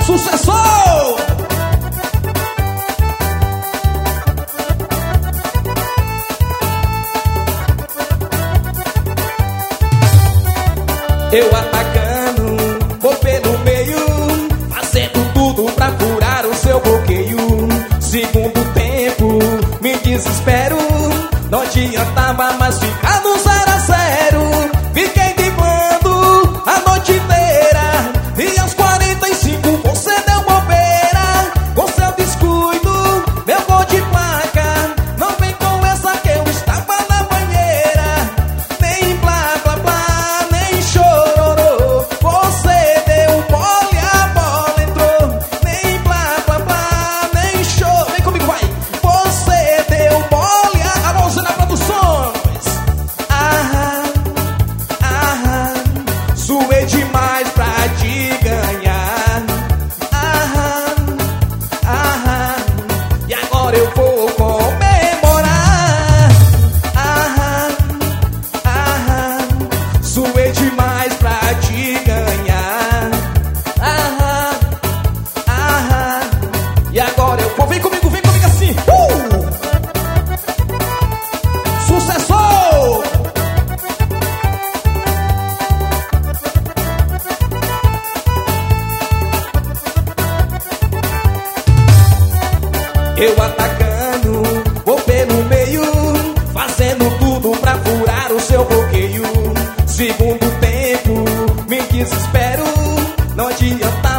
Sucessor! Eu atacando, vou pelo meio, fazendo tudo pra furar o seu bloqueio. Segundo tempo, me desespero, não adiantava mais ficar no 0 a 0. Fiquei driblando a noite inteira e aos 45 você deu bobeira. Com seu descuido, meu gol de placa. Não vem com essa que eu estava na banheira. Nem blá blá blá, nem chororô. Você deu mole, a bola entrou. Nem blá blá blá, nem chororô. Vem comigo, vai. Você deu mole, a Rosana Produções. Suei demais pra te ganhar. E agora eu vou comemorar. Suei demais pra te ganhar. E agora eu vou. Vem comigo assim. Sucessor! Eu atacando, vou pelo meio, fazendo tudo pra furar o seu bloqueio. Segundo tempo, me desespero, não adianta